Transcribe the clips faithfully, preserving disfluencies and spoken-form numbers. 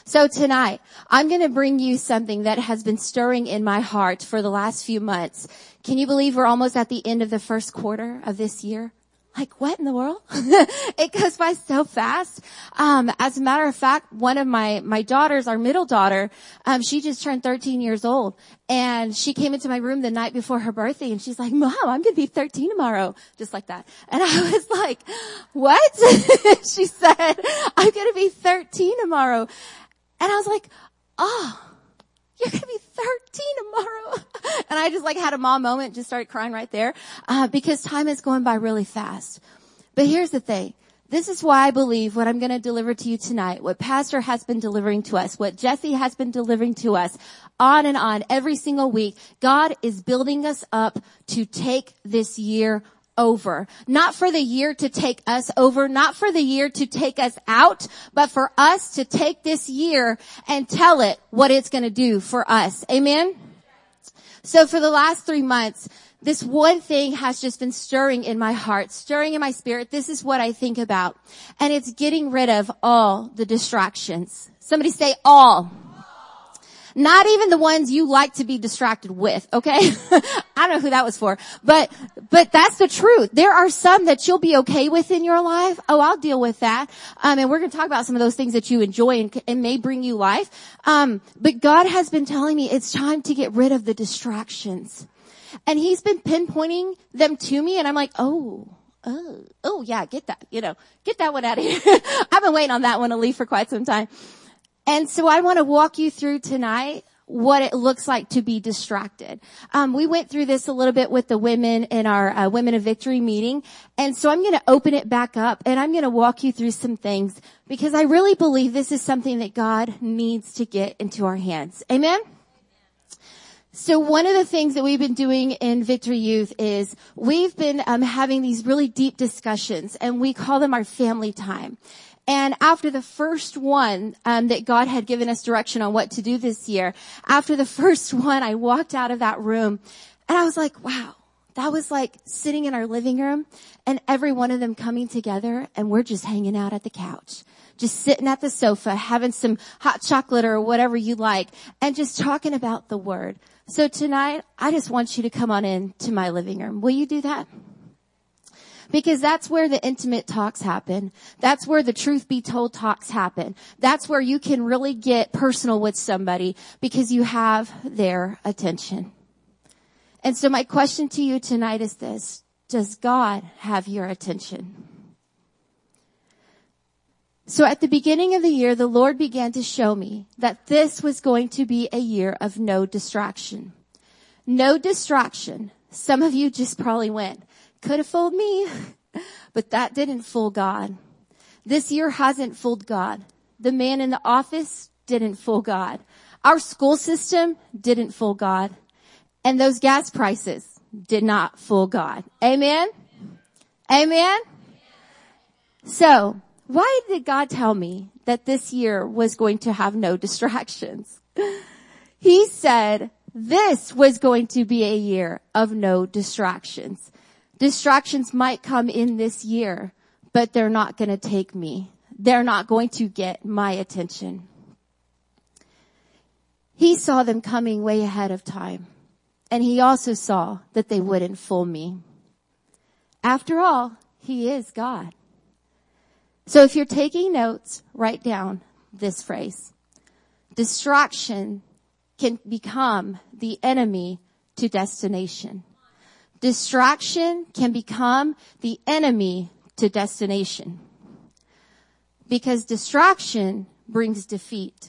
So tonight, I'm going to bring you something that has been stirring in my heart for the last few months. Can you believe we're almost at the end of the first quarter of this year? Like, what in the world? It goes by so fast. Um, as a matter of fact, one of my, my daughters, our middle daughter, um, she just turned thirteen years old. And she came into my room the night before her birthday and she's like, Mom, I'm going to be thirteen tomorrow. Just like that. And I was like, what? She said, I'm going to be thirteen tomorrow. And I was like, oh, you're going to be thirteen tomorrow. And I just like had a mom moment, just started crying right there, uh, because time is going by really fast. But here's the thing. This is why I believe what I'm going to deliver to you tonight, what Pastor has been delivering to us, what Jesse has been delivering to us, on and on, every single week. God is building us up to take this year over. Not for the year to take us over, not for the year to take us out, but for us to take this year and tell it what it's going to do for us. Amen? So for the last three months, this one thing has just been stirring in my heart, stirring in my spirit. This is what I think about. And it's getting rid of all the distractions. Somebody say all. Not even the ones you like to be distracted with, okay? I don't know who that was for. But, but that's the truth. There are some that you'll be okay with in your life. Oh, I'll deal with that. Um, and we're going to talk about some of those things that you enjoy and, and may bring you life. Um, but God has been telling me it's time to get rid of the distractions. And He's been pinpointing them to me and I'm like, oh. Oh, oh yeah, get that, you know, get that one out of here. I've been waiting on that one to leave for quite some time. And so I want to walk you through tonight what it looks like to be distracted. Um, we went through this a little bit with the women in our uh, Women of Victory meeting. And so I'm going to open it back up and I'm going to walk you through some things because I really believe this is something that God needs to get into our hands. Amen? So one of the things that we've been doing in Victory Youth is we've been um, having these really deep discussions and we call them our family time. And after the first one, um, that God had given us direction on what to do this year, after the first one, I walked out of that room and I was like, wow, that was like sitting in our living room and every one of them coming together and we're just hanging out at the couch, just sitting at the sofa, having some hot chocolate or whatever you like and just talking about the Word. So tonight, I just want you to come on in to my living room. Will you do that? Because that's where the intimate talks happen. That's where the truth be told talks happen. That's where you can really get personal with somebody because you have their attention. And so my question to you tonight is this. Does God have your attention? So at the beginning of the year, the Lord began to show me that this was going to be a year of no distraction. No distraction. Some of you just probably went, could have fooled me, but that didn't fool God. This year hasn't fooled God. The man in the office didn't fool God. Our school system didn't fool God. And those gas prices did not fool God. Amen? Amen? So, why did God tell me that this year was going to have no distractions? He said this was going to be a year of no distractions. Distractions might come in this year, but they're not going to take me. They're not going to get my attention. He saw them coming way ahead of time, and He also saw that they wouldn't fool me. After all, He is God. So if you're taking notes, write down this phrase. Distraction can become the enemy to destination. Distraction can become the enemy to destination. Because distraction brings defeat.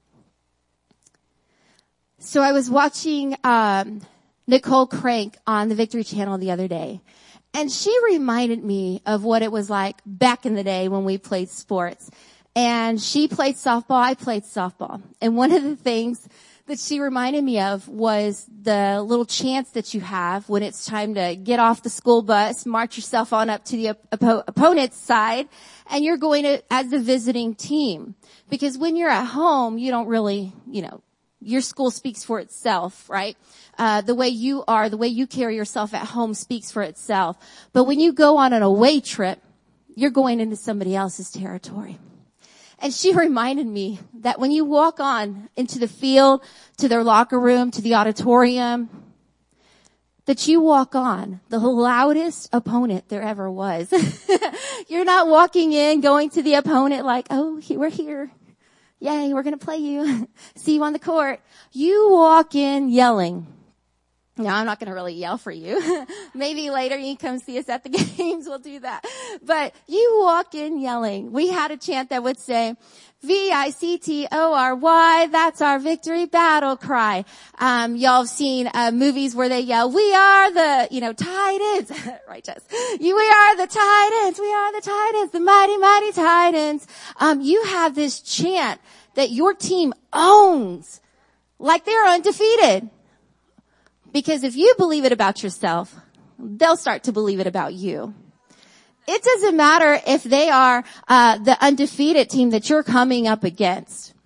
So I was watching um Nicole Crank on the Victory Channel the other day. And she reminded me of what it was like back in the day when we played sports. And she played softball, I played softball. And one of the things that she reminded me of was the little chance that you have when it's time to get off the school bus, march yourself on up to the op- opponent's side, and you're going to as the visiting team. Because when you're at home, you don't really, you know, your school speaks for itself, right? Uh, the way you are, the way you carry yourself at home speaks for itself. But when you go on an away trip, you're going into somebody else's territory. And she reminded me that when you walk on into the field, to their locker room, to the auditorium, that you walk on the loudest opponent there ever was. You're not walking in, going to the opponent like, oh, we're here. Yay, we're going to play you. See you on the court. You walk in yelling. Now, I'm not going to really yell for you. Maybe later you can come see us at the games. We'll do that. But you walk in yelling. We had a chant that would say, V I C T O R Y, that's our victory battle cry. Um, y'all have seen uh, movies where they yell, we are the, you know, Titans. Right, Jess? You, we are the Titans. We are the Titans, the mighty, mighty Titans. Um, you have this chant that your team owns like they're undefeated. Because if you believe it about yourself, they'll start to believe it about you. It doesn't matter if they are uh the undefeated team that you're coming up against.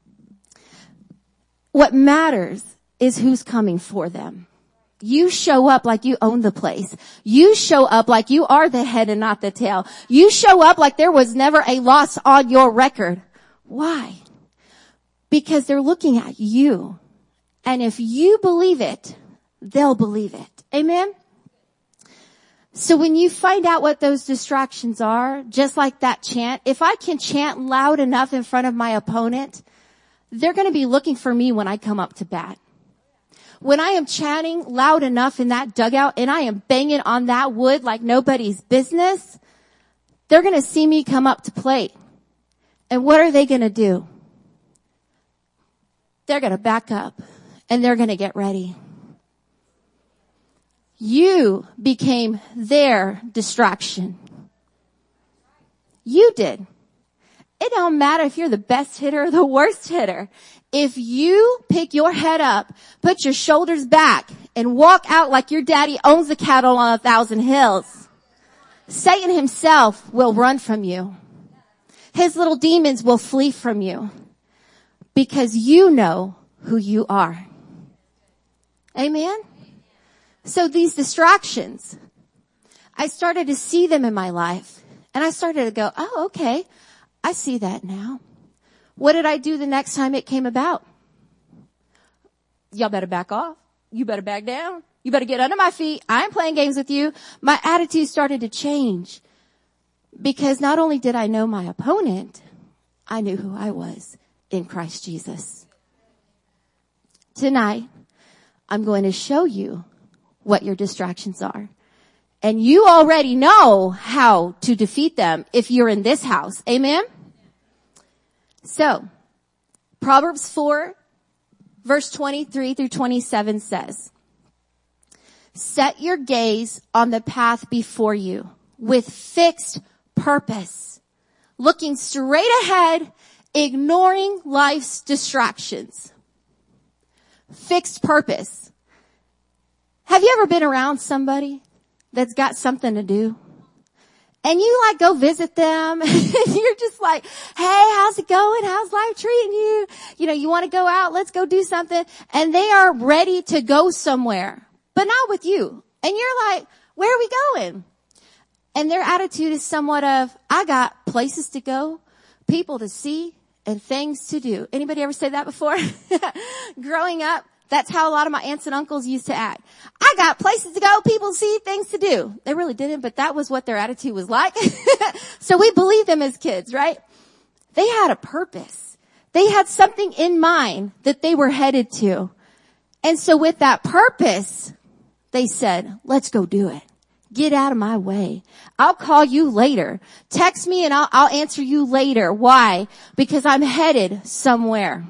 What matters is who's coming for them. You show up like you own the place. You show up like you are the head and not the tail. You show up like there was never a loss on your record. Why? Because they're looking at you. And if you believe it, they'll believe it. Amen? So when you find out what those distractions are, just like that chant, if I can chant loud enough in front of my opponent, they're going to be looking for me when I come up to bat. When I am chanting loud enough in that dugout and I am banging on that wood like nobody's business, they're going to see me come up to plate. And what are they going to do? They're going to back up and they're going to get ready. You became their distraction. You did. It don't matter if you're the best hitter or the worst hitter. If you pick your head up, put your shoulders back, and walk out like your daddy owns the cattle on a thousand hills, Satan himself will run from you. His little demons will flee from you because you know who you are. Amen? So these distractions, I started to see them in my life and I started to go, oh, okay, I see that now. What did I do the next time it came about? Y'all better back off. You better back down. You better get under my feet. I ain't playing games with you. My attitude started to change because not only did I know my opponent, I knew who I was in Christ Jesus. Tonight, I'm going to show you what your distractions are. And you already know how to defeat them if you're in this house. Amen? So, Proverbs four, verse twenty-three through twenty-seven says, set your gaze on the path before you with fixed purpose, looking straight ahead, ignoring life's distractions. Fixed purpose. Have you ever been around somebody that's got something to do? And you like go visit them and you're just like, hey, how's it going? How's life treating you? You know, you want to go out? Let's go do something. And they are ready to go somewhere, but not with you. And you're like, where are we going? And their attitude is somewhat of, I got places to go, people to see, and things to do. Anybody ever say that before? Growing up, that's how a lot of my aunts and uncles used to act. I got places to go, people to see, things to do. They really didn't, but that was what their attitude was like. So we believed them as kids, right? They had a purpose. They had something in mind that they were headed to. And so with that purpose, they said, let's go do it. Get out of my way. I'll call you later. Text me and I'll, I'll answer you later. Why? Because I'm headed somewhere.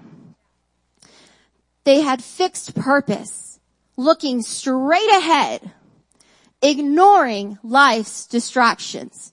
They had fixed purpose, looking straight ahead, ignoring life's distractions.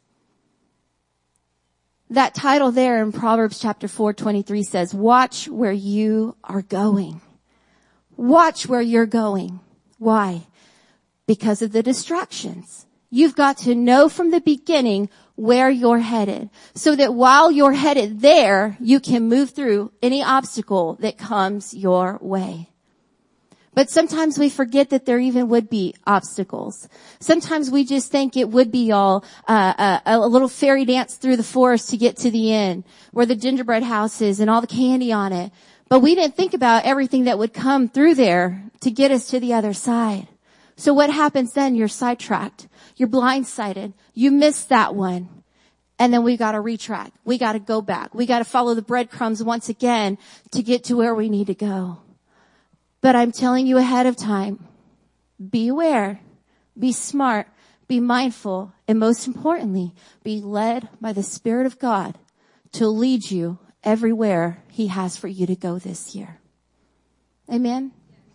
That title there in Proverbs chapter four twenty-three says, watch where you are going. Watch where you're going. Why? Because of the distractions. You've got to know from the beginning where you're headed so that while you're headed there, you can move through any obstacle that comes your way. But sometimes we forget that there even would be obstacles. Sometimes we just think it would be all uh, a, a little fairy dance through the forest to get to the end, where the gingerbread house is and all the candy on it. But we didn't think about everything that would come through there to get us to the other side. So what happens then? You're sidetracked. You're blindsided. You missed that one. And then we got to retrack. We got to go back. We got to follow the breadcrumbs once again to get to where we need to go. But I'm telling you ahead of time, be aware, be smart, be mindful, and most importantly, be led by the Spirit of God to lead you everywhere He has for you to go this year. Amen?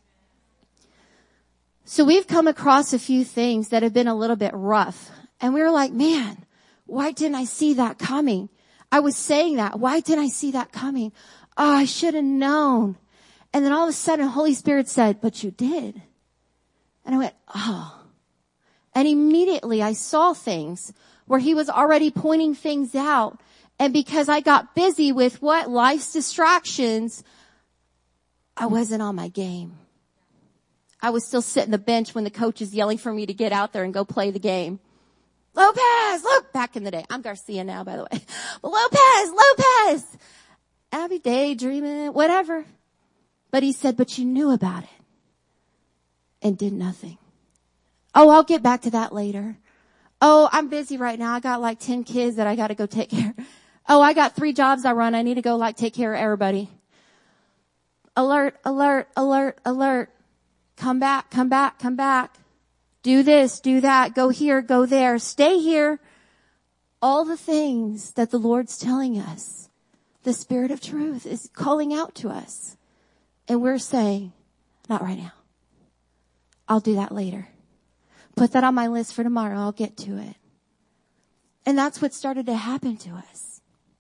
So we've come across a few things that have been a little bit rough. And we were like, man, why didn't I see that coming? I was saying that. Why didn't I see that coming? Oh, I should have known. And then all of a sudden, Holy Spirit said, but you did. And I went, oh. And immediately I saw things where He was already pointing things out. And because I got busy with what? Life's distractions, I wasn't on my game. I was still sitting the bench when the coach is yelling for me to get out there and go play the game. Lopez, look, back in the day. I'm Garcia now, by the way. Lopez, Lopez. I'll be daydreaming, whatever. But He said, but you knew about it and did nothing. Oh, I'll get back to that later. Oh, I'm busy right now. I got like ten kids that I got to go take care of. Oh, I got three jobs I run. I need to go like take care of everybody. Alert, alert, alert, alert. Come back, come back, come back. Do this, do that. Go here, go there. Stay here. All the things that the Lord's telling us. The Spirit of truth is calling out to us. And we're saying, not right now. I'll do that later. Put that on my list for tomorrow. I'll get to it. And that's what started to happen to us.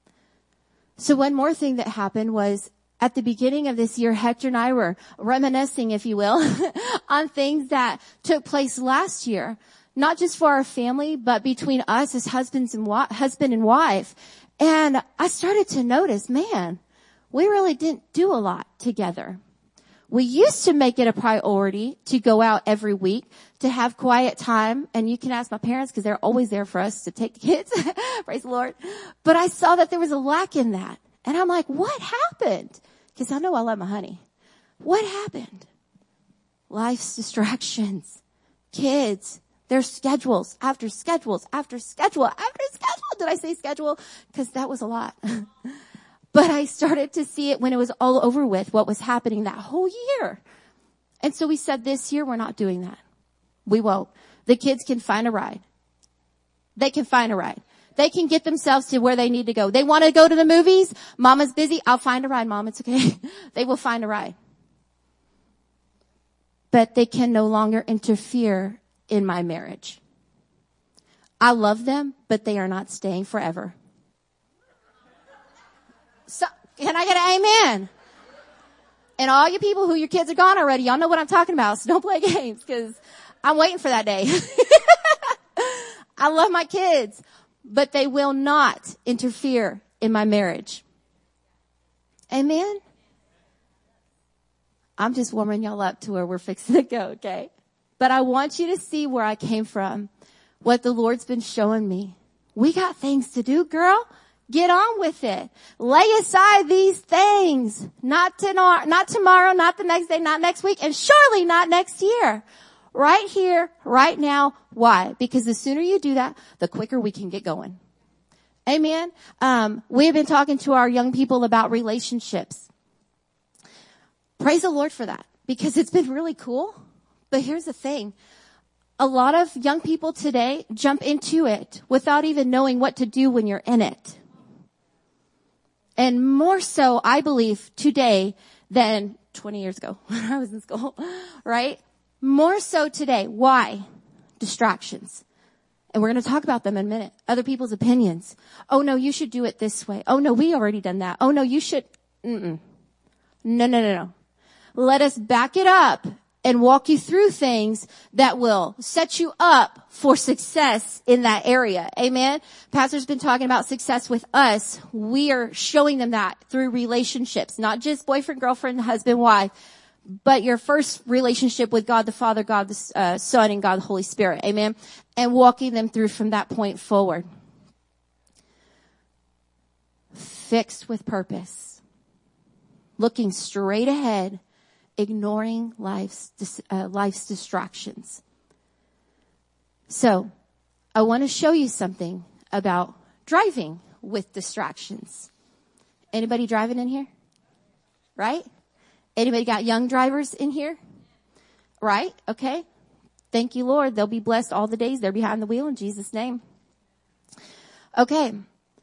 So one more thing that happened was at the beginning of this year, Hector and I were reminiscing, if you will, on things that took place last year. Not just for our family, but between us as husbands and wa- husband and wife. And I started to notice, man, we really didn't do a lot together. We used to make it a priority to go out every week, to have quiet time. And you can ask my parents because they're always there for us to take the kids. Praise the Lord. But I saw that there was a lack in that. And I'm like, what happened? Because I know I love my honey. What happened? Life's distractions, kids, their schedules after schedules after schedule after schedule. Did I say schedule? Because that was a lot. But I started to see it when it was all over with, what was happening that whole year. And so we said this year, we're not doing that. We won't. The kids can find a ride. They can find a ride. They can get themselves to where they need to go. They want to go to the movies. Mama's busy. I'll find a ride, Mom. It's okay. They will find a ride. But they can no longer interfere in my marriage. I love them, but they are not staying forever. So, can I get an amen? And all you people who your kids are gone already, y'all know what I'm talking about. So don't play games because I'm waiting for that day. I love my kids, but they will not interfere in my marriage. Amen? I'm just warming y'all up to where we're fixing to go, okay? But I want you to see where I came from, what the Lord's been showing me. We got things to do, girl. Get on with it. Lay aside these things. Not tomorrow, not tomorrow, not the next day, not next week, and surely not next year. Right here, right now. Why? Because the sooner you do that, the quicker we can get going. Amen. Um, we have been talking to our young people about relationships. Praise the Lord for that, because it's been really cool. But here's the thing. A lot of young people today jump into it without even knowing what to do when you're in it. And more so, I believe, today than twenty years ago when I was in school, right? More so today. Why? Distractions. And we're going to talk about them in a minute. Other people's opinions. Oh, no, you should do it this way. Oh, no, we already done that. Oh, no, you should. Mm-mm. No, no, no, no. Let us back it up and walk you through things that will set you up for success in that area. Amen. Pastor's been talking about success with us. We are showing them that through relationships, not just boyfriend, girlfriend, husband, wife, but your first relationship with God the Father, God the uh, Son, and God the Holy Spirit. Amen. And walking them through from that point forward. Fixed with purpose. Looking straight ahead, ignoring life's, uh, life's distractions. So, I want to show you something about driving with distractions. Anybody driving in here? Right? Anybody got young drivers in here? Right? Okay. Thank you, Lord. They'll be blessed all the days they're behind the wheel in Jesus' name. Okay.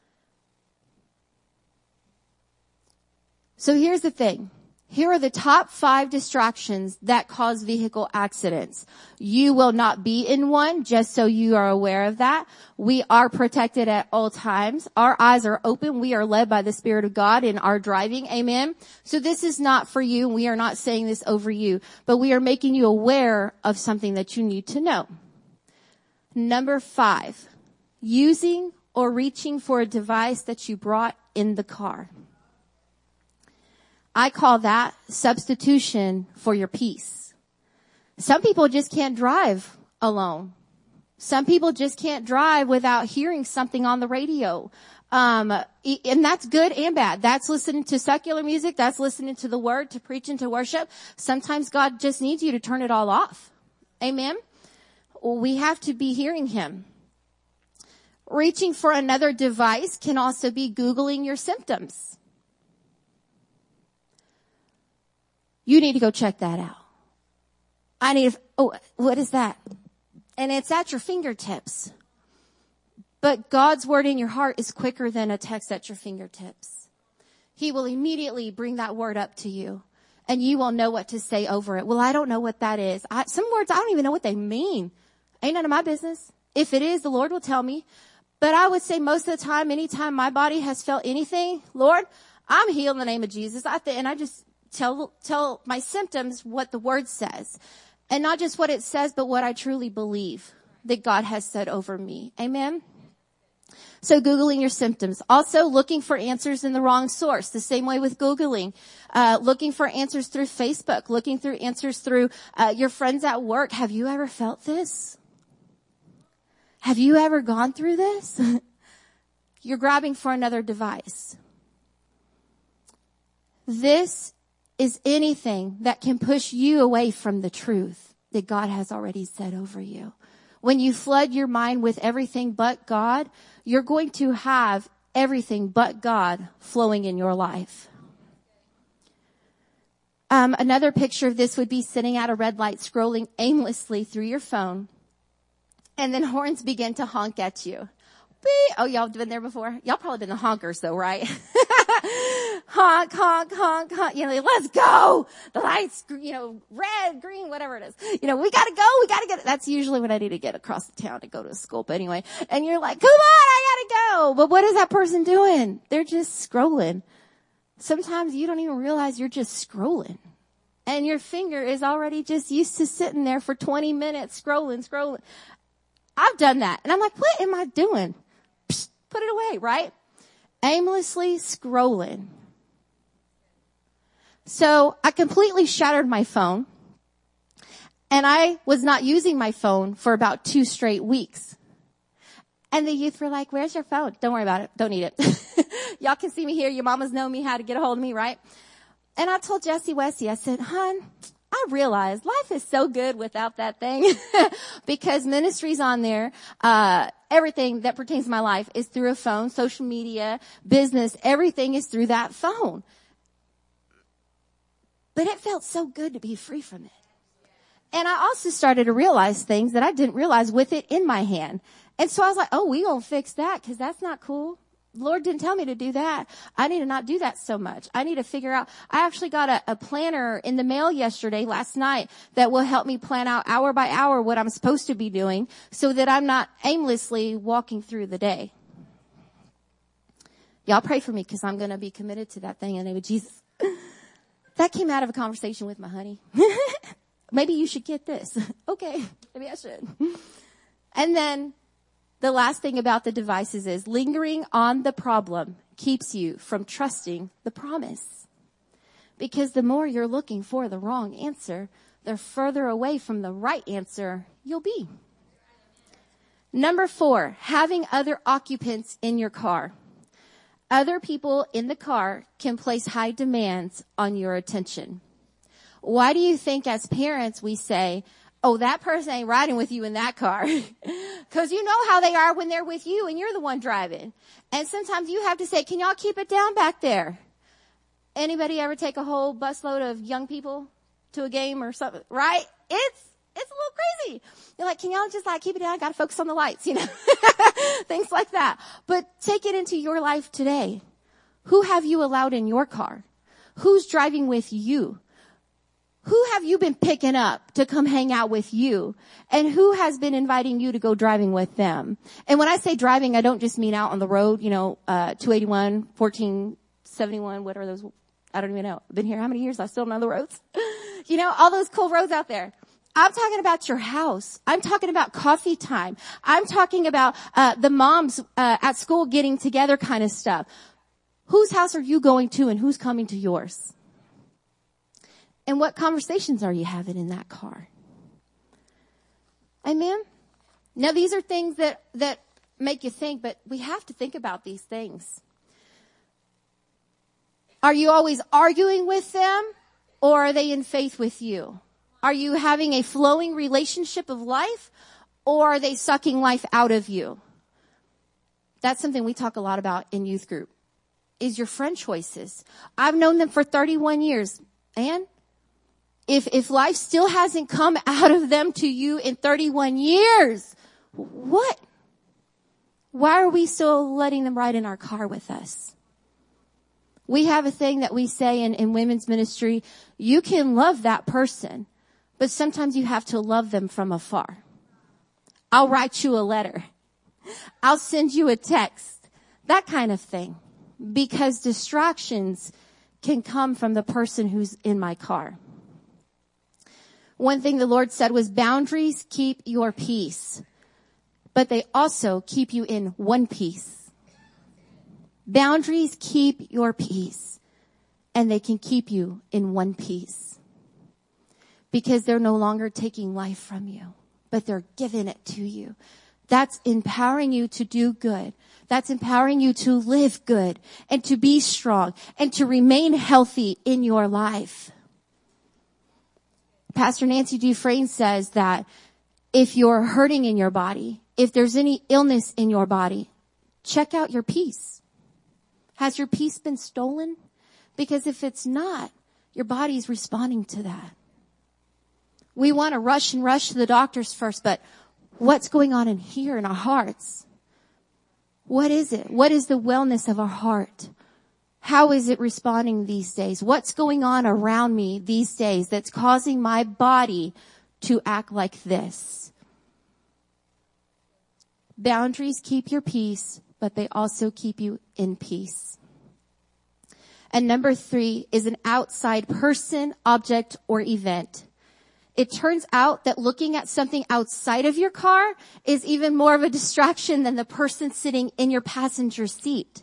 So here's the thing. Here are the top five distractions that cause vehicle accidents. You will not be in one, just so you are aware of that. We are protected at all times. Our eyes are open. We are led by the Spirit of God in our driving. Amen. So this is not for you. We are not saying this over you, but we are making you aware of something that you need to know. Number five, using or reaching for a device that you brought in the car. I call that substitution for your peace. Some people just can't drive alone. Some people just can't drive without hearing something on the radio. Um, and that's good and bad. That's listening to secular music. That's listening to the word, to preach and to worship. Sometimes God just needs you to turn it all off. Amen. We have to be hearing him. Reaching for another device can also be Googling your symptoms. You need to go check that out. I need, oh, what is that? And it's at your fingertips. But God's word in your heart is quicker than a text at your fingertips. He will immediately bring that word up to you. And you will know what to say over it. Well, I don't know what that is. I, some words, I don't even know what they mean. Ain't none of my business. If it is, the Lord will tell me. But I would say most of the time, anytime my body has felt anything, Lord, I'm healed in the name of Jesus. I th- and I just tell, tell my symptoms what the word says. And not just what it says, but what I truly believe that God has said over me. Amen. So Googling your symptoms. Also looking for answers in the wrong source. The same way with Googling. Uh, looking for answers through Facebook. Looking through answers through, uh, your friends at work. Have you ever felt this? Have you ever gone through this? You're grabbing for another device. This is anything that can push you away from the truth that God has already said over you. When you flood your mind with everything but God, you're going to have everything but God flowing in your life. Um, another picture of this would be sitting at a red light, scrolling aimlessly through your phone, and then horns begin to honk at you. Beep. Oh, y'all been there before? Y'all probably been the honkers though, right? honk, honk, honk, honk. You know, like, let's go. The lights, you know, red, green, whatever it is. You know, we gotta go. We gotta get, that's usually when I need to get across the town to go to school. But anyway, and you're like, come on, I gotta go. But what is that person doing? They're just scrolling. Sometimes you don't even realize you're just scrolling. And your finger is already just used to sitting there for twenty minutes scrolling, scrolling. I've done that. And I'm like, what am I doing? Psst, put it away, right? Aimlessly scrolling. So I completely shattered my phone. And I was not using my phone for about two straight weeks. And the youth were like, where's your phone? Don't worry about it. Don't need it. Y'all can see me here. Your mamas know me how to get a hold of me, right? And I told Jessie Westy, I said, hon, I realized life is so good without that thing because ministry's on there. Uh, everything that pertains to my life is through a phone, social media, business, everything is through that phone. But it felt so good to be free from it. And I also started to realize things that I didn't realize with it in my hand. And so I was like, oh, we gonna fix that because that's not cool. Lord didn't tell me to do that. I need to not do that so much. I need to figure out. I actually got a, a planner in the mail yesterday, last night, that will help me plan out hour by hour what I'm supposed to be doing so that I'm not aimlessly walking through the day. Y'all pray for me because I'm going to be committed to that thing in the name of Jesus. That came out of a conversation with my honey. Maybe you should get this. Okay, maybe I should. And then the last thing about the devices is lingering on the problem keeps you from trusting the promise. Because the more you're looking for the wrong answer, the further away from the right answer you'll be. Number four, having other occupants in your car. Other people in the car can place high demands on your attention. Why do you think as parents we say, oh, that person ain't riding with you in that car? Because you know how they are when they're with you and you're the one driving. And sometimes you have to say, can y'all keep it down back there? Anybody ever take a whole busload of young people to a game or something, right? It's, it's a little crazy. You're like, can y'all just like keep it down? I gotta focus on the lights, you know, things like that. But take it into your life today. Who have you allowed in your car? Who's driving with you? Who have you been picking up to come hang out with you? And who has been inviting you to go driving with them? And when I say driving, I don't just mean out on the road, you know, uh, two eighty-one, fourteen seventy-one, what are those? I don't even know. I've been here how many years? I still don't know the roads. You know, all those cool roads out there. I'm talking about your house. I'm talking about coffee time. I'm talking about, uh, the moms, uh, at school getting together kind of stuff. Whose house are you going to and who's coming to yours? And what conversations are you having in that car? Amen? Now these are things that, that make you think, but we have to think about these things. Are you always arguing with them or are they in faith with you? Are you having a flowing relationship of life or are they sucking life out of you? That's something we talk a lot about in youth group is your friend choices. I've known them for thirty-one years. And if, if life still hasn't come out of them to you in thirty-one years, what? Why are we still letting them ride in our car with us? We have a thing that we say in, in women's ministry, you can love that person, but sometimes you have to love them from afar. I'll write you a letter. I'll send you a text. That kind of thing. Because distractions can come from the person who's in my car. One thing the Lord said was boundaries keep your peace, but they also keep you in one piece. Boundaries keep your peace, and they can keep you in one piece. Because they're no longer taking life from you, but they're giving it to you. That's empowering you to do good. That's empowering you to live good and to be strong and to remain healthy in your life. Pastor Nancy Dufresne says that if you're hurting in your body, if there's any illness in your body, check out your peace. Has your peace been stolen? Because if it's not, your body's responding to that. We want to rush and rush to the doctors first, but what's going on in here in our hearts? What is it? What is the wellness of our heart? How is it responding these days? What's going on around me these days that's causing my body to act like this? Boundaries keep your peace, but they also keep you in peace. And number three is an outside person, object, or event. It turns out that looking at something outside of your car is even more of a distraction than the person sitting in your passenger seat.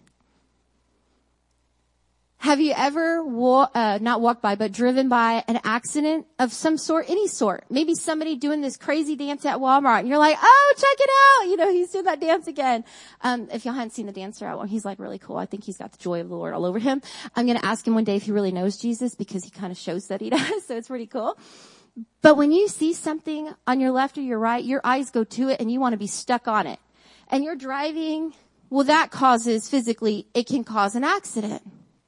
Have you ever wa- uh, not walked by, but driven by an accident of some sort, any sort? Maybe somebody doing this crazy dance at Walmart and you're like, oh, check it out. You know, he's doing that dance again. Um, if y'all hadn't seen the dancer at Walmart, he's like really cool. I think he's got the joy of the Lord all over him. I'm going to ask him one day if he really knows Jesus because he kind of shows that he does. So it's pretty cool. But when you see something on your left or your right, your eyes go to it and you want to be stuck on it. And you're driving, well, that causes physically, it can cause an accident.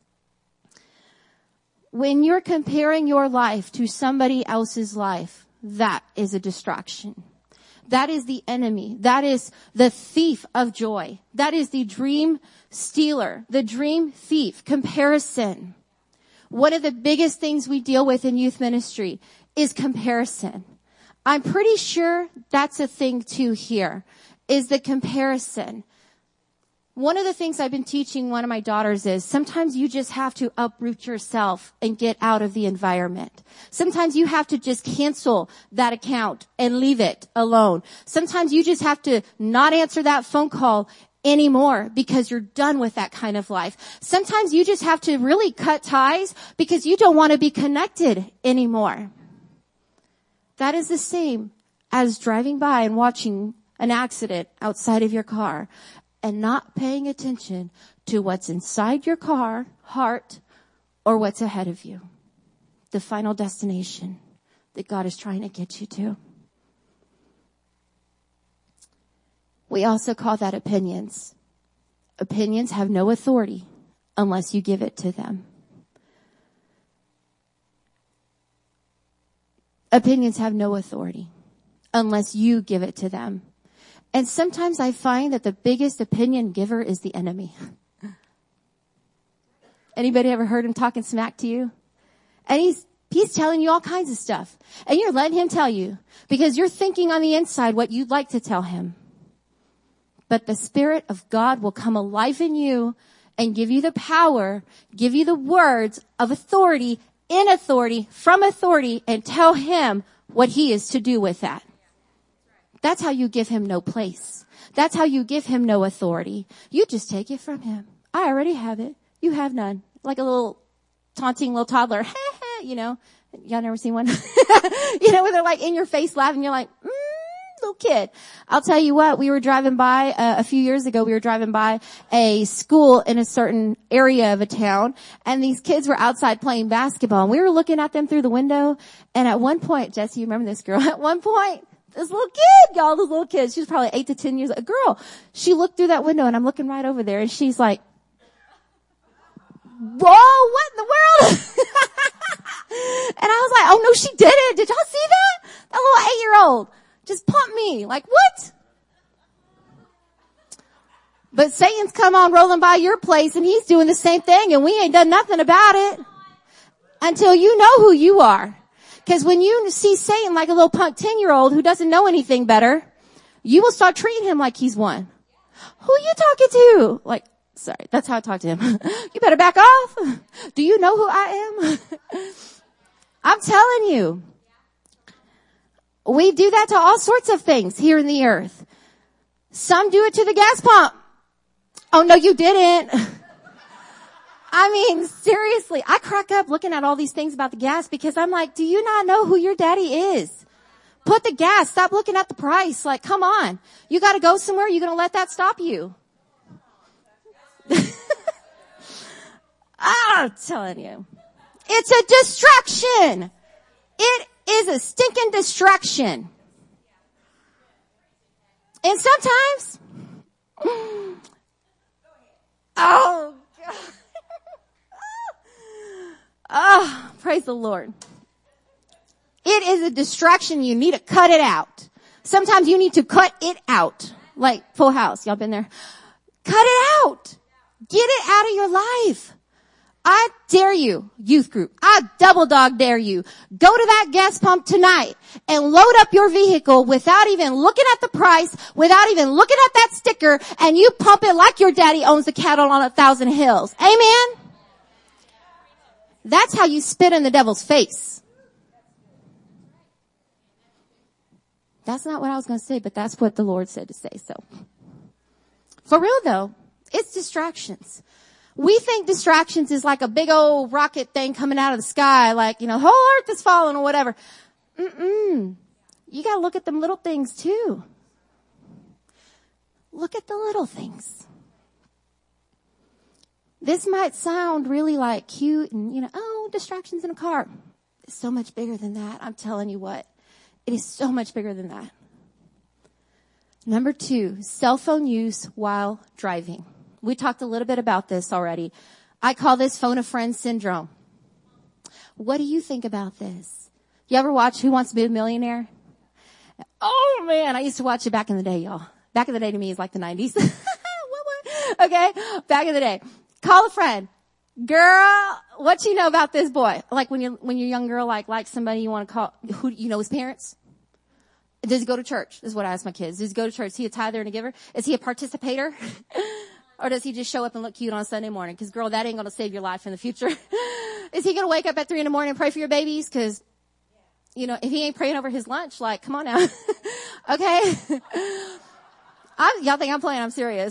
When you're comparing your life to somebody else's life, that is a distraction. That is the enemy. That is the thief of joy. That is the dream stealer, the dream thief, comparison. One of the biggest things we deal with in youth ministry is comparison. I'm pretty sure that's a thing too here, is the comparison. One of the things I've been teaching one of my daughters is sometimes you just have to uproot yourself and get out of the environment. Sometimes you have to just cancel that account and leave it alone. Sometimes you just have to not answer that phone call anymore because you're done with that kind of life. Sometimes you just have to really cut ties because you don't want to be connected anymore. That is the same as driving by and watching an accident outside of your car and not paying attention to what's inside your car, heart, or what's ahead of you. The final destination that God is trying to get you to. We also call that opinions. Opinions have no authority unless you give it to them. Opinions have no authority unless you give it to them. And sometimes I find that the biggest opinion giver is the enemy. Anybody ever heard him talking smack to you? And he's, he's telling you all kinds of stuff. And you're letting him tell you because you're thinking on the inside what you'd like to tell him. But the Spirit of God will come alive in you and give you the power, give you the words of authority, in authority, from authority, and tell him what he is to do with that. That's how you give him no place. That's how you give him no authority. You just take it from him. I already have it. You have none. Like a little taunting little toddler. You know, y'all never seen one? You know, where they're like in your face laughing. You're like, mm, little kid. I'll tell you what, we were driving by, uh, a few years ago, we were driving by a school in a certain area of a town, and these kids were outside playing basketball, and we were looking at them through the window, and at one point, Jesse, you remember this girl? At one point, this little kid, y'all, this little kid, she was probably eight to ten years, a girl, she looked through that window, and I'm looking right over there, and she's like, whoa, what in the world? And I was like, oh no, she didn't. Did y'all see that? That little eight-year-old just pumped me. Like, what? But Satan's come on rolling by your place and he's doing the same thing and we ain't done nothing about it until you know who you are. Because when you see Satan like a little punk ten-year-old who doesn't know anything better, you will start treating him like he's one. Who are you talking to? Like, sorry, that's how I talk to him. You better back off. Do you know who I am? I'm telling you. We do that to all sorts of things here in the earth. Some do it to the gas pump. Oh no, you didn't. I mean, seriously, I crack up looking at all these things about the gas because I'm like, do you not know who your daddy is? Put the gas. Stop looking at the price. Like, come on. You gotta go somewhere. You're gonna let that stop you. I'm telling you. It's a distraction. It is a stinking distraction. And sometimes, oh, God. Oh, praise the Lord. It is a distraction. You need to cut it out. Sometimes you need to cut it out. Like Full House. Y'all been there? Cut it out. Get it out of your life. I dare you, youth group. I double dog dare you. Go to that gas pump tonight and load up your vehicle without even looking at the price, without even looking at that sticker, and you pump it like your daddy owns the cattle on a thousand hills. Amen? That's how you spit in the devil's face. That's not what I was going to say, but that's what the Lord said to say. So, for real though, it's distractions. We think distractions is like a big old rocket thing coming out of the sky, like, you know, the whole earth is falling or whatever. Mm-mm. You gotta look at them little things too. Look at the little things. This might sound really like cute and, you know, oh, distractions in a car. It's so much bigger than that. I'm telling you what. It is so much bigger than that. Number two, cell phone use while driving. We talked a little bit about this already. I call this phone a friend syndrome. What do you think about this? You ever watch Who Wants to Be a Millionaire? Oh man, I used to watch it back in the day, y'all. Back in the day to me is like the nineties. Okay, back in the day. Call a friend. Girl, what you know about this boy? Like when you when you're a young girl, like like somebody you want to call, who you know his parents? Does he go to church? This is what I ask my kids. Does he go to church? Is he a tither and a giver? Is he a participator? Or does he just show up and look cute on Sunday morning? Because, girl, that ain't going to save your life in the future. Is he going to wake up at three in the morning and pray for your babies? Because, you know, if he ain't praying over his lunch, like, come on now. Okay? I'm, y'all think I'm playing? I'm serious.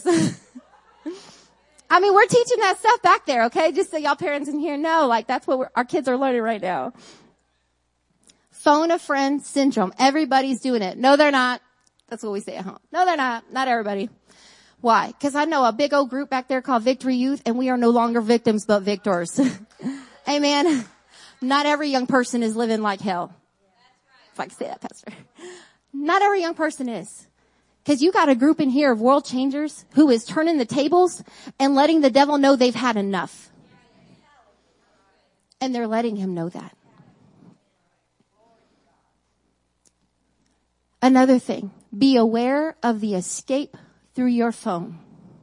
I mean, we're teaching that stuff back there, okay? Just so y'all parents in here know, like that's what we're, our kids are learning right now. Phone a friend syndrome. Everybody's doing it. No, they're not. That's what we say at home. No, they're not. Not everybody. Why? Because I know a big old group back there called Victory Youth, and we are no longer victims but victors. Amen. Not every young person is living like hell. If I can say that, Pastor. Not every young person is. Because you got a group in here of world changers who is turning the tables and letting the devil know they've had enough. And they're letting him know that. Another thing, be aware of the escape through your phone.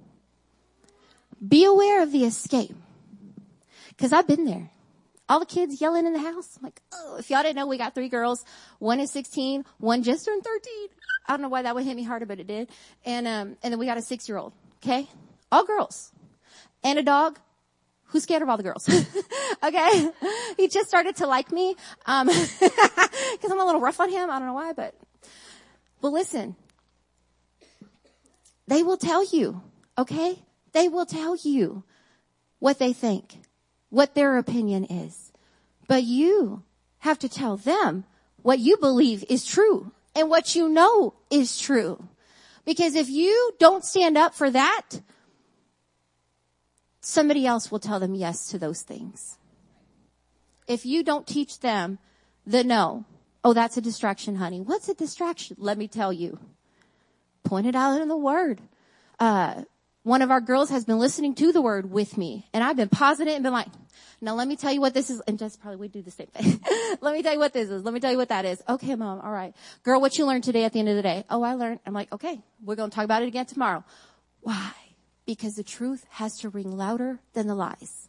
Be aware of the escape. Because I've been there. All the kids yelling in the house. I'm like, oh, if y'all didn't know, we got three girls. One is sixteen. One just turned thirteen. I don't know why that would hit me harder, but it did. And, um, and then we got a six-year-old. Okay? All girls. And a dog who's scared of all the girls. Okay? He just started to like me. Um, cause I'm a little rough on him. I don't know why, but, but listen. They will tell you. Okay? They will tell you what they think, what their opinion is. But you have to tell them what you believe is true and what you know is true. Because if you don't stand up for that, somebody else will tell them yes to those things. If you don't teach them the no, oh, that's a distraction, honey. What's a distraction? Let me tell you. Point it out in the Word. Uh, one of our girls has been listening to the Word with me, and I've been pausing it and been like, now let me tell you what this is. And Jess probably would do the same thing. Let me tell you what this is. Let me tell you what that is. Okay, Mom. All right. Girl, what you learned today at the end of the day? Oh, I learned. I'm like, okay, we're going to talk about it again tomorrow. Why? Because the truth has to ring louder than the lies.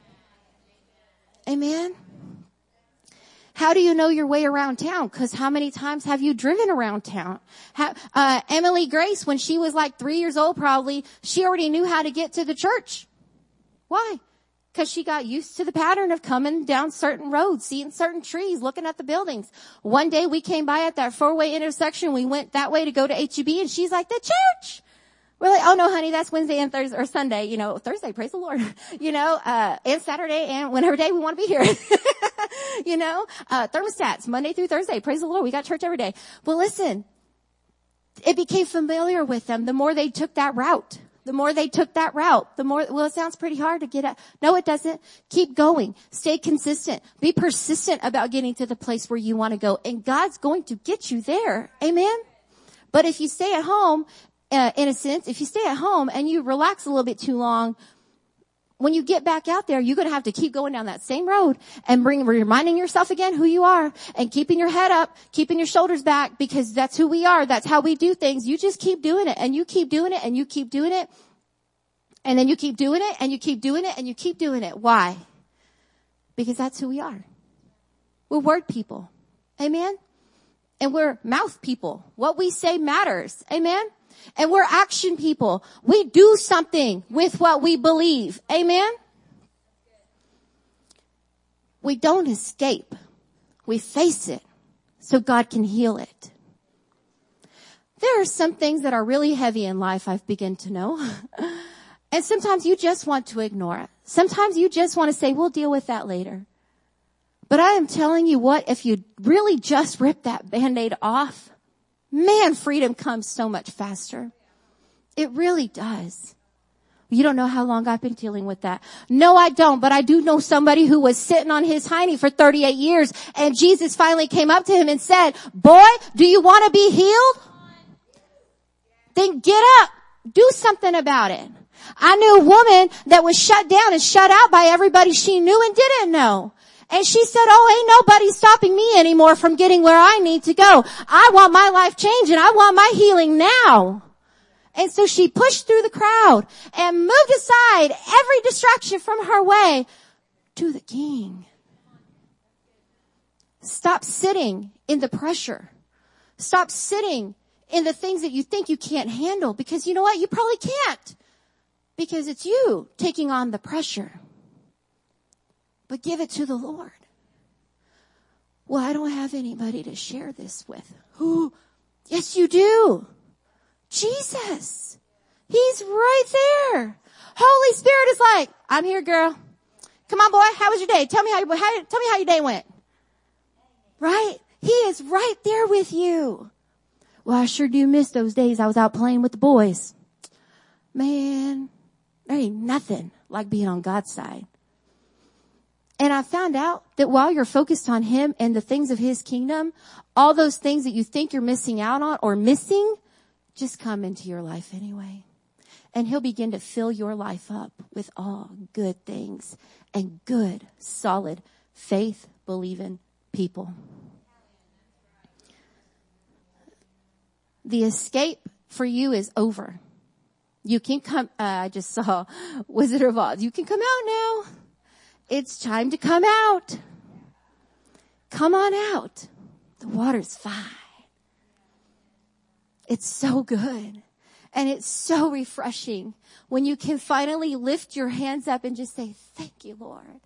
Amen. How do you know your way around town? Because how many times have you driven around town? How, uh, Emily Grace, when she was like three years old probably, she already knew how to get to the church. Why? Because she got used to the pattern of coming down certain roads, seeing certain trees, looking at the buildings. One day we came by at that four-way intersection. We went that way to go to H E B, and she's like, the church. We're like, oh no, honey, that's Wednesday and Thursday, or Sunday, you know, Thursday, praise the Lord, you know, uh, and Saturday and whenever day we want to be here. You know, uh, thermostats, Monday through Thursday, praise the Lord, we got church every day. Well, listen, it became familiar with them the more they took that route. The more they took that route, the more, well, it sounds pretty hard to get at. No, it doesn't. Keep going. Stay consistent. Be persistent about getting to the place where you want to go. And God's going to get you there. Amen? But if you stay at home, uh, in a sense, if you stay at home and you relax a little bit too long, when you get back out there, you're going to have to keep going down that same road and bring, reminding yourself again who you are and keeping your head up, keeping your shoulders back, because that's who we are. That's how we do things. You just keep doing it and you keep doing it and you keep doing it. And then you keep doing it and you keep doing it and you keep doing it. Why? Because that's who we are. We're word people. Amen. And we're mouth people. What we say matters. Amen. And we're action people. We do something with what we believe. Amen? We don't escape. We face it so God can heal it. There are some things that are really heavy in life, I've begun to know. And sometimes you just want to ignore it. Sometimes you just want to say, we'll deal with that later. But I am telling you what, if you really just rip that Band-Aid off, man, freedom comes so much faster. It really does. You don't know how long I've been dealing with that. No, I don't, but I do know somebody who was sitting on his hiney for thirty-eight years, and Jesus finally came up to him and said, boy, do you want to be healed? Then get up. Do something about it. I knew a woman that was shut down and shut out by everybody she knew and didn't know. And she said, oh, ain't nobody stopping me anymore from getting where I need to go. I want my life changed and I want my healing now. And so she pushed through the crowd and moved aside every distraction from her way to the King. Stop sitting in the pressure. Stop sitting in the things that you think you can't handle, because you know what? You probably can't, because it's you taking on the pressure. But give it to the Lord. Well, I don't have anybody to share this with. Who? Yes, you do. Jesus. He's right there. Holy Spirit is like, I'm here, girl. Come on, boy. How was your day? Tell me how, you, how tell me how your day went. Right? He is right there with you. Well, I sure do miss those days I was out playing with the boys. Man, there ain't nothing like being on God's side. And I found out that while you're focused on him and the things of his kingdom, all those things that you think you're missing out on or missing just come into your life anyway. And he'll begin to fill your life up with all good things and good, solid, faith-believing people. The escape for you is over. You can come, uh, I just saw Wizard of Oz. You can come out now. It's time to come out. Come on out. The water's fine. It's so good. And it's so refreshing when you can finally lift your hands up and just say, thank you, Lord.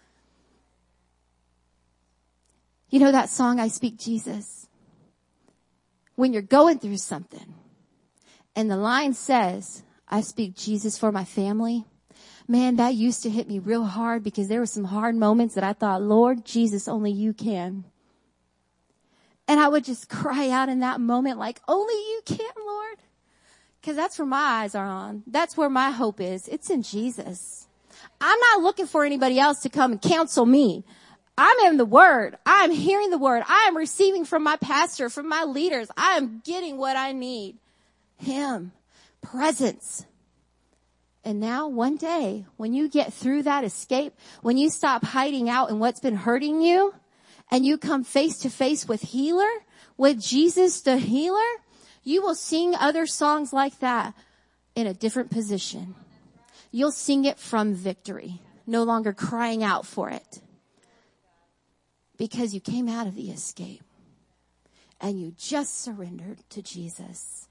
You know that song, I Speak Jesus? When you're going through something and the line says, I speak Jesus for my family. Man, that used to hit me real hard because there were some hard moments that I thought, Lord Jesus, only you can. And I would just cry out in that moment like, only you can, Lord. Because that's where my eyes are on. That's where my hope is. It's in Jesus. I'm not looking for anybody else to come and counsel me. I'm in the Word. I'm hearing the Word. I am receiving from my pastor, from my leaders. I am getting what I need. Him. Presence. And now one day, when you get through that escape, when you stop hiding out in what's been hurting you, and you come face to face with healer, with Jesus the healer, you will sing other songs like that in a different position. You'll sing it from victory, no longer crying out for it. Because you came out of the escape and you just surrendered to Jesus.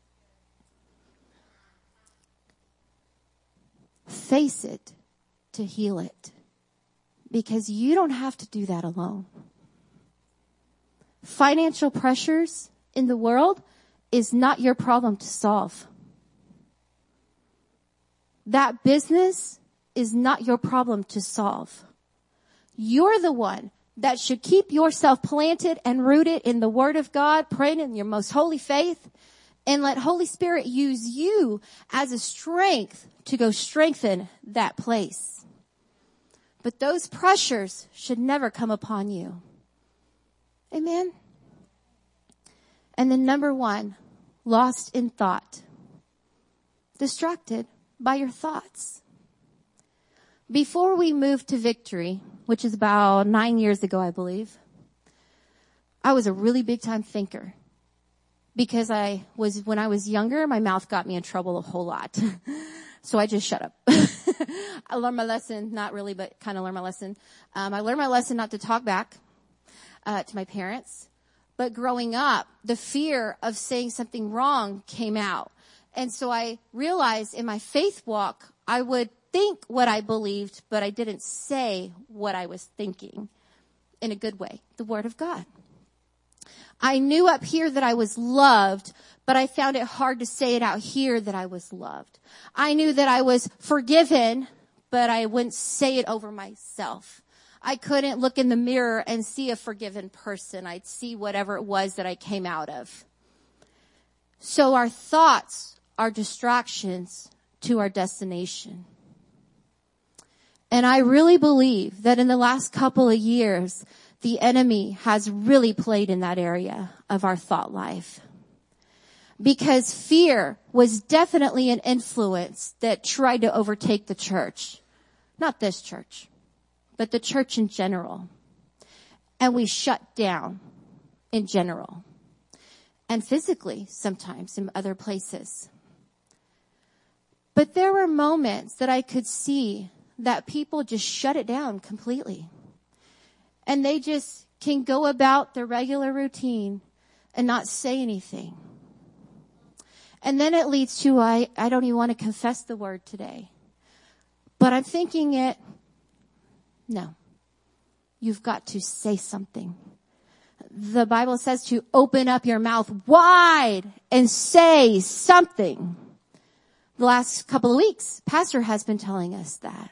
Face it to heal it. Because you don't have to do that alone. Financial pressures in the world is not your problem to solve. That business is not your problem to solve. You're the one that should keep yourself planted and rooted in the Word of God, praying in your most holy faith, and let Holy Spirit use you as a strength to go strengthen that place. But those pressures should never come upon you. Amen. And then number one, lost in thought. Distracted by your thoughts. Before we moved to Victory, which is about nine years ago, I believe, I was a really big time thinker. Because I was, when I was younger, my mouth got me in trouble a whole lot. So I just shut up. I learned my lesson, not really, but kind of learned my lesson. Um, I learned my lesson not to talk back uh, to my parents. But growing up, the fear of saying something wrong came out. And so I realized in my faith walk, I would think what I believed, but I didn't say what I was thinking in a good way, the Word of God. I knew up here that I was loved, but I found it hard to say it out here that I was loved. I knew that I was forgiven, but I wouldn't say it over myself. I couldn't look in the mirror and see a forgiven person. I'd see whatever it was that I came out of. So our thoughts are distractions to our destination. And I really believe that in the last couple of years, the enemy has really played in that area of our thought life. Because fear was definitely an influence that tried to overtake the church. Not this church, but the church in general. And we shut down in general. And physically, sometimes in other places. But there were moments that I could see that people just shut it down completely. And they just can go about their regular routine and not say anything. And then it leads to, I, I don't even want to confess the word today. But I'm thinking it, no. You've got to say something. the Bible says to open up your mouth wide and say something. The last couple of weeks, Pastor has been telling us that.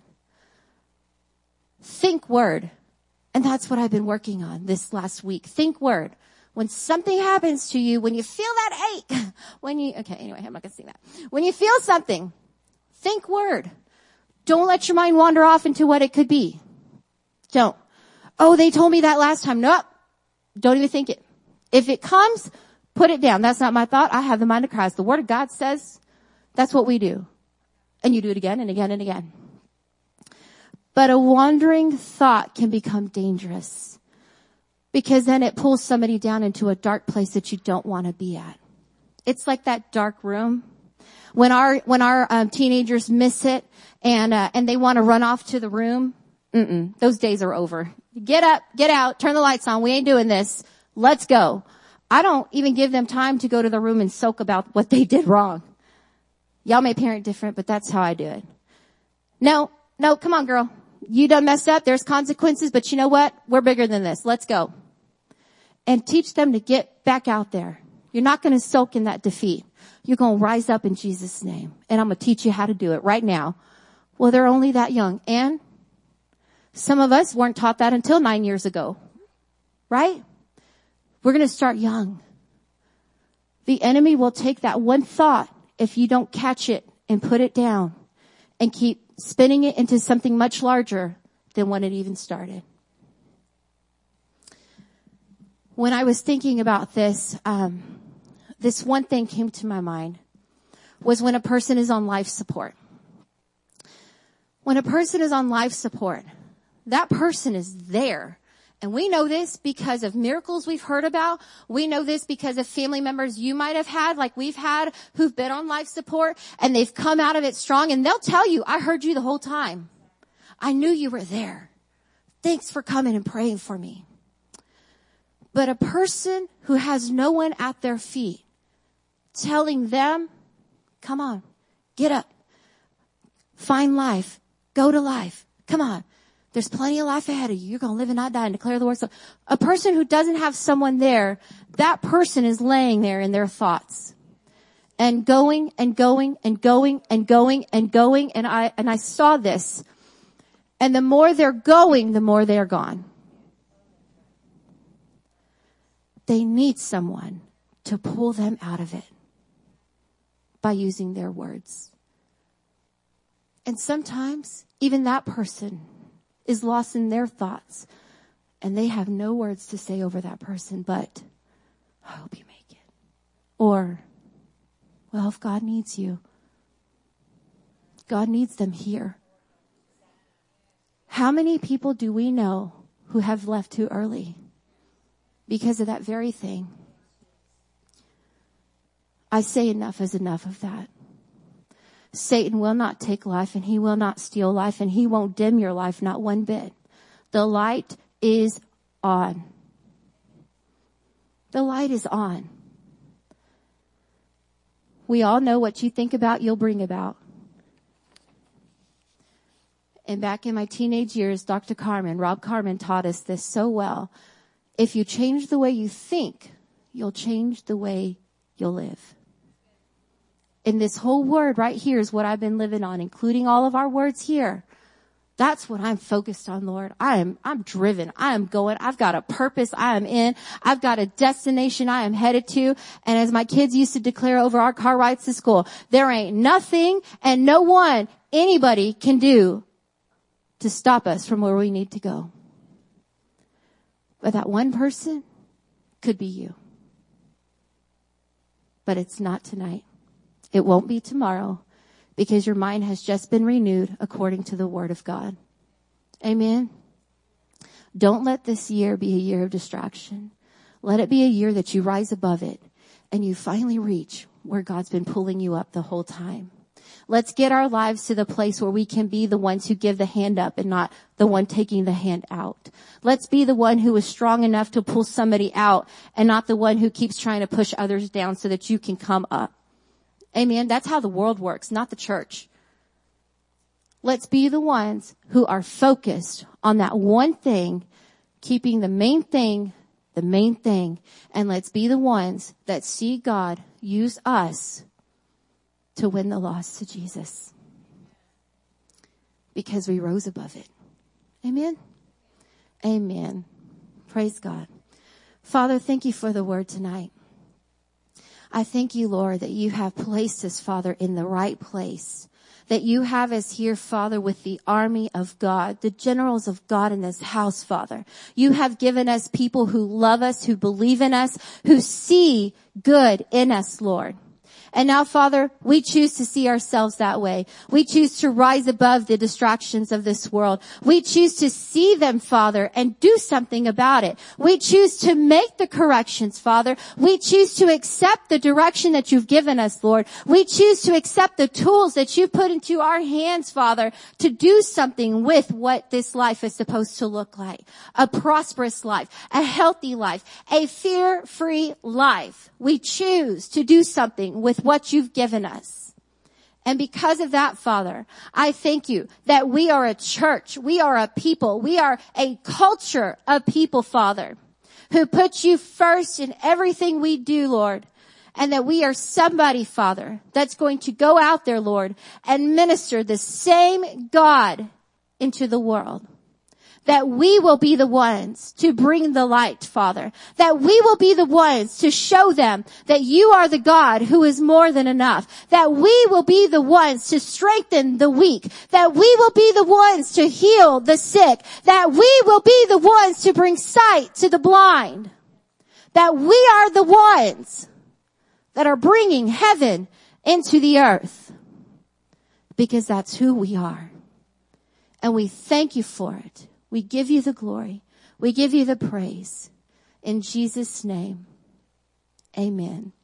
Think word. And that's what I've been working on this last week. Think word. When something happens to you, when you feel that ache, when you, okay, anyway, I'm not going to sing that. When you feel something, think word. Don't let your mind wander off into what it could be. Don't. Oh, they told me that last time. Nope. Don't even think it. If it comes, put it down. That's not my thought. I have the mind of Christ. The word of God says that's what we do. And you do it again and again and again. But a wandering thought can become dangerous because then it pulls somebody down into a dark place that you don't want to be at. It's like that dark room. When our, when our um, teenagers miss it and, uh, and they want to run off to the room, mm-mm, those days are over. Get up, get out, turn the lights on. We ain't doing this. Let's go. I don't even give them time to go to the room and soak about what they did wrong. Y'all may parent different, but that's how I do it. No, no, come on, girl. You done messed up. There's consequences, but you know what? We're bigger than this. Let's go. And teach them to get back out there. You're not going to soak in that defeat. You're going to rise up in Jesus' name. And I'm going to teach you how to do it right now. Well, they're only that young. And some of us weren't taught that until nine years ago. Right? We're going to start young. The enemy will take that one thought if you don't catch it and put it down and keep spinning it into something much larger than when it even started. When I was thinking about this, um, this one thing came to my mind was when a person is on life support. When a person is on life support, that person is there. And we know this because of miracles we've heard about. We know this because of family members you might have had, like we've had, who've been on life support, and they've come out of it strong. And they'll tell you, I heard you the whole time. I knew you were there. Thanks for coming and praying for me. But a person who has no one at their feet telling them, come on, get up, find life, go to life, come on. There's plenty of life ahead of you. You're going to live and not die and declare the word. So a person who doesn't have someone there, that person is laying there in their thoughts and going and going and going and going and going. And I, and I saw this. And the more they're going, the more they're gone. They need someone to pull them out of it by using their words. And sometimes even that person is lost in their thoughts and they have no words to say over that person, but I hope you make it. Or, well, if God needs you, God needs them here. How many people do we know who have left too early because of that very thing? I say enough is enough of that. Satan will not take life and he will not steal life and he won't dim your life, not one bit. The light is on. The light is on. We all know what you think about, you'll bring about. And back in my teenage years, Doctor Carmen, Rob Carmen taught us this so well. If you change the way you think, you'll change the way you'll live. And this whole word right here is what I've been living on, including all of our words here. That's what I'm focused on, Lord. I am, I'm driven. I am going. I've got a purpose. I am in. I've got a destination I am headed to. And as my kids used to declare over our car rides to school, there ain't nothing and no one anybody can do to stop us from where we need to go. But that one person could be you. But it's not tonight. It won't be tomorrow because your mind has just been renewed according to the word of God. Amen. Don't let this year be a year of distraction. Let it be a year that you rise above it and you finally reach where God's been pulling you up the whole time. Let's get our lives to the place where we can be the ones who give the hand up and not the one taking the hand out. Let's be the one who is strong enough to pull somebody out and not the one who keeps trying to push others down so that you can come up. Amen. That's how the world works, not the church. Let's be the ones who are focused on that one thing, keeping the main thing the main thing. And let's be the ones that see God use us to win the lost to Jesus. Because we rose above it. Amen? Amen. Praise God. Father, thank you for the word tonight. I thank you, Lord, that you have placed us, Father, in the right place. That you have us here, Father, with the army of God, the generals of God in this house, Father. You have given us people who love us, who believe in us, who see good in us, Lord. And now, Father, we choose to see ourselves that way. We choose to rise above the distractions of this world. We choose to see them, Father, and do something about it. We choose to make the corrections, Father. We choose to accept the direction that you've given us, Lord. We choose to accept the tools that you put into our hands, Father, to do something with what this life is supposed to look like. A prosperous life, a healthy life, a fear-free life. We choose to do something with what you've given us. And because of that, Father, I thank you that we are a church. We are a people. We are a culture of people, Father, who put you first in everything we do, Lord. And that we are somebody, Father, that's going to go out there, Lord, and minister the same God into the world. That we will be the ones to bring the light, Father. That we will be the ones to show them that you are the God who is more than enough. That we will be the ones to strengthen the weak. That we will be the ones to heal the sick. That we will be the ones to bring sight to the blind. That we are the ones that are bringing heaven into the earth. Because that's who we are. And we thank you for it. We give you the glory. We give you the praise. In Jesus' name, amen.